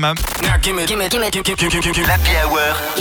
FM. L'Happy Hour.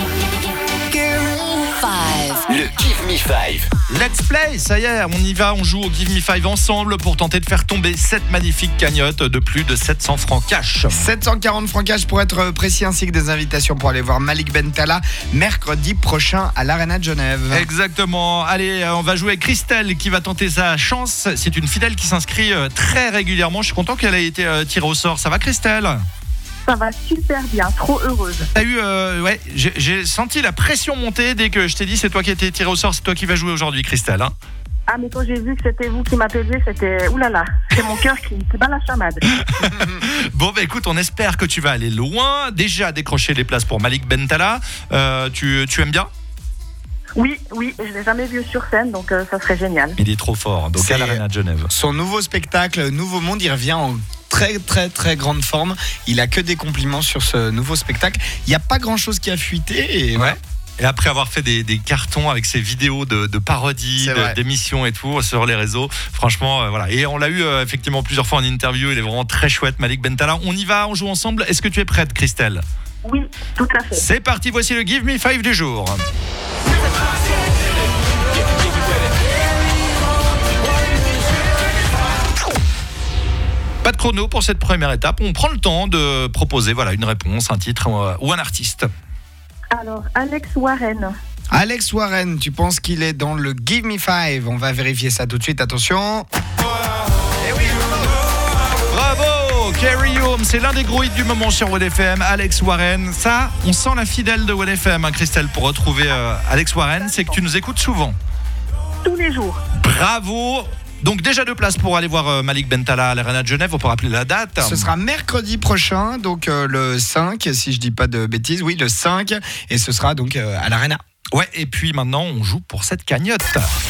Le Give Me 5. Let's play, ça y est, on y va, on joue au Give Me 5 ensemble pour tenter de faire tomber cette magnifique cagnotte de plus de 700 francs cash. 740 francs cash pour être précis, ainsi que des invitations pour aller voir Malik Bentala mercredi prochain à l'Arena de Genève. Exactement. Allez, on va jouer avec Christelle qui va tenter sa chance. C'est une fidèle qui s'inscrit très régulièrement. Je suis content qu'elle ait été tirée au sort. Ça va, Christelle ? Ça va super bien, trop heureuse. T'as eu, j'ai senti la pression monter dès que je t'ai dit c'est toi qui as été tiré au sort, c'est toi qui vas jouer aujourd'hui, Christelle. Hein. Ah, mais quand j'ai vu que c'était vous qui m'appeliez, c'était oulala, c'est mon cœur qui bat la chamade. Bon, bah écoute, on espère que tu vas aller loin. Déjà décrocher les places pour Malik Bentala. Tu aimes bien ? Oui, je l'ai jamais vu sur scène, donc ça serait génial. Il est trop fort, donc C'est à l'Arena de Genève. Son nouveau spectacle, Nouveau Monde, il revient en très très très grande forme. Il a que des compliments sur ce nouveau spectacle. Il n'y a pas grand chose qui a fuité. Et ouais. Et après avoir fait des cartons avec ses vidéos de parodies, d'émissions et tout sur les réseaux, franchement, voilà. Et on l'a eu effectivement plusieurs fois en interview. Il est vraiment très chouette, Malik Bentala. On y va, on joue ensemble. Est-ce que tu es prête, Christelle ? Oui, tout à fait. C'est parti, voici le Give Me 5 du jour. Pas de chrono pour cette première étape. On prend le temps de proposer une réponse, un titre ou un artiste. Alors, Alex Warren. Alex Warren, tu penses qu'il est dans le Give Me 5 ? On va vérifier ça tout de suite, attention. Bravo, Carry Home, c'est l'un des gros hits du moment sur WFM. Alex Warren, ça, on sent la fidèle de WFM, hein, Christelle, pour retrouver Alex Warren, c'est que tu nous écoutes souvent. Tous les jours. Bravo. Donc déjà 2 places pour aller voir Malik Bentala à l'Arena de Genève, on peut rappeler la date. Ce sera mercredi prochain, donc le 5, si je dis pas de bêtises, oui, le 5, et ce sera donc à l'Arena. Ouais, et puis maintenant on joue pour cette cagnotte.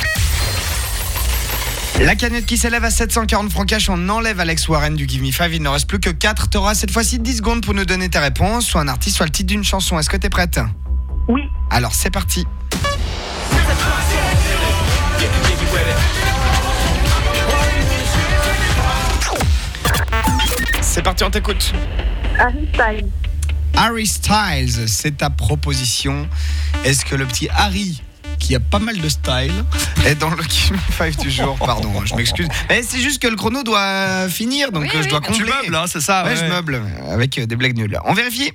La cagnotte qui s'élève à 740 francs cash, on enlève Alex Warren du Give Me 5, il ne reste plus que 4. Tu auras cette fois-ci 10 secondes pour nous donner tes réponses, soit un artiste, soit le titre d'une chanson. Est-ce que tu es prête ? Oui. Alors c'est parti. C'est parti, on t'écoute. Harry Styles. Harry Styles, c'est ta proposition. Est-ce que le petit Harry, qui a pas mal de style, est dans le Give Me 5 du jour ? Pardon, je m'excuse. Mais c'est juste que le chrono doit finir, donc je dois combler. Tu meubles, hein, c'est ça ? Ouais, je meuble avec des blagues nulles. On vérifie.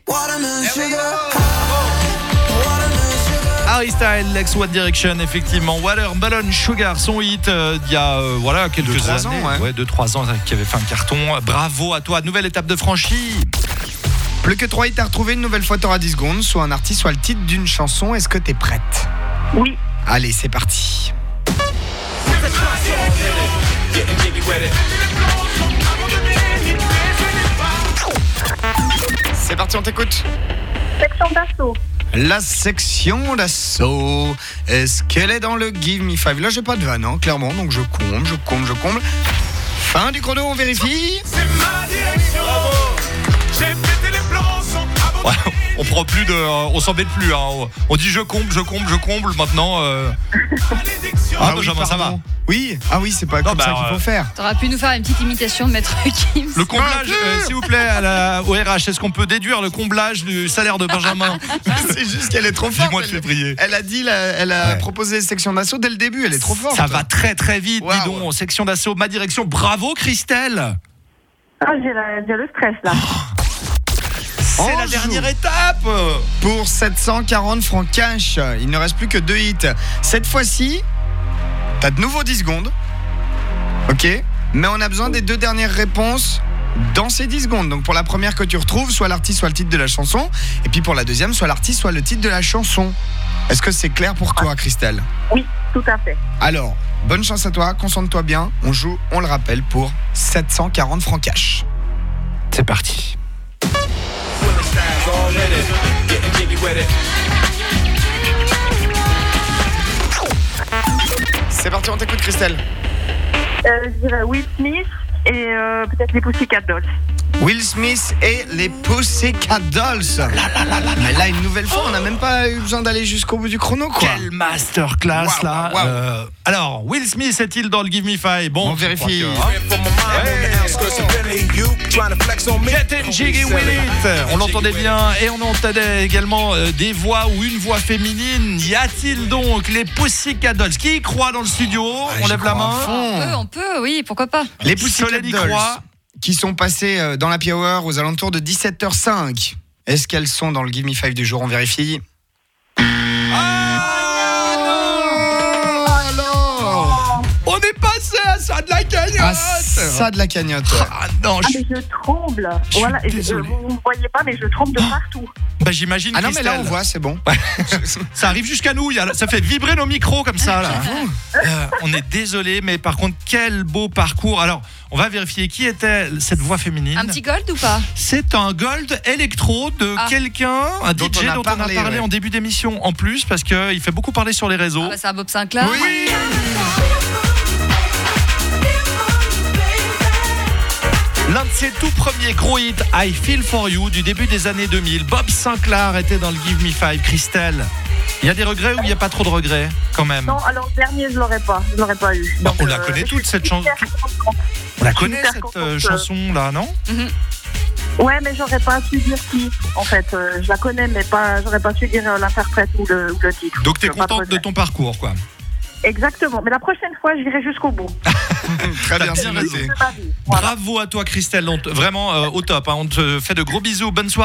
Harry Styles, Lex One Direction, effectivement. Watermelon Sugar, son hit il y a quelques 2-3 années. ans, ouais. 2-3 ans, qui avait fait un carton. Bravo à toi, nouvelle étape de franchie. Plus que 3 hits à retrouver, une nouvelle fois t'auras 10 secondes, soit un artiste, soit le titre d'une chanson. Est-ce que t'es prête ? Oui. Allez, c'est parti. C'est parti, on t'écoute. Section d'assaut. La section d'assaut. Est-ce qu'elle est dans le Give Me 5 ? Là, j'ai pas de vanne, hein, clairement, donc je comble. Fin du chrono, on vérifie. C'est ma direction. Bravo. J'ai pété les plombs. Ouais, on prend plus on s'embête plus. Hein. On dit je comble. Maintenant. Ah, Benjamin, ça va. Oui, c'est pas comme ça qu'il faut faire. T'aurais pu nous faire une petite imitation de Maître Gims. Le comblage, s'il vous plaît, au RH, est-ce qu'on peut déduire le comblage du salaire de Benjamin ? C'est juste qu'elle est trop forte. Du mois de février. Elle a dit, elle a proposé section d'assaut dès le début. Elle est trop forte. Ça va très très vite. Wow. Dis donc, section d'assaut, ma direction. Bravo, Christelle. Ah, j'ai le stress là. C'est la dernière étape. Pour 740 francs cash, il ne reste plus que 2 hits. Cette fois-ci, t'as de nouveau 10 secondes. Ok ? Mais on a besoin des 2 dernières réponses dans ces 10 secondes. Donc pour la première que tu retrouves, soit l'artiste, soit le titre de la chanson. Et puis pour la deuxième, soit l'artiste, soit le titre de la chanson. Est-ce que c'est clair pour toi, Christelle ? Oui, tout à fait. Alors, bonne chance à toi, concentre-toi bien. On joue, on le rappelle, pour 740 francs cash. C'est parti. C'est parti, on t'écoute, Christelle. Je dirais Will Smith et peut-être les Pussycat Dolls. Will Smith et les Pussycat Dolls. Mais là, une nouvelle fois, on n'a même pas eu besoin d'aller jusqu'au bout du chrono, quoi. Quelle masterclass, Wow, là. wow. Alors, Will Smith est-il dans le Give Me 5 ? Bon, On vérifie. je crois que, hein. Get and Jiggy with it. On l'entendait bien et on entendait également des voix ou une voix féminine. Y a-t-il donc les Pussycat Dolls? Qui y croit dans le studio? On lève la main. On peut, oui, pourquoi pas. Les Pussycat Solène y Dolls croit. qui sont passées dans l'Happy Hour aux alentours de 17h05. Est-ce qu'elles sont dans le Give Me 5 du jour? On vérifie. On est passé à ça de la cagnotte. Ah, ça de la cagnotte. Ah non, Ah, mais je tremble. suis Voilà, et désolé. vous ne me voyez pas, mais je tremble de partout. bah, j'imagine. Ah non, mais là Christelle. on voit, c'est bon. Ça arrive jusqu'à nous, ça fait vibrer nos micros comme ça là. On est désolé, mais par contre quel beau parcours. Alors on va vérifier qui était cette voix féminine. Un petit gold ou pas? C'est un gold électro de quelqu'un, un Dont DJ dont on a parlé ouais. en début d'émission en plus parce qu'il fait beaucoup parler sur les réseaux. Ah bah, c'est un Bob Sinclair. Oui. L'un de ses tout premiers gros hits, I Feel For You, du début des années 2000. Bob Sinclair était dans le Give Me 5. Christelle, il y a des regrets ou il n'y a pas trop de regrets quand même? Non, alors le dernier, je l'aurais pas eu. Bon, Donc, on la connaît toute cette chanson. On la connaît super cette contente, chanson là, non? Ouais, mais j'aurais pas su dire qui. En fait, je la connais, mais j'aurais pas su dire l'interprète ou le titre. Donc t'es Pas de contente de regret. ton parcours quoi. Exactement, mais la prochaine fois, j'irai jusqu'au bout. Très bien, T'as c'est bien noté. De ma vie. Voilà. Bravo à toi Christelle, vraiment au top. On te fait de gros bisous, bonne soirée.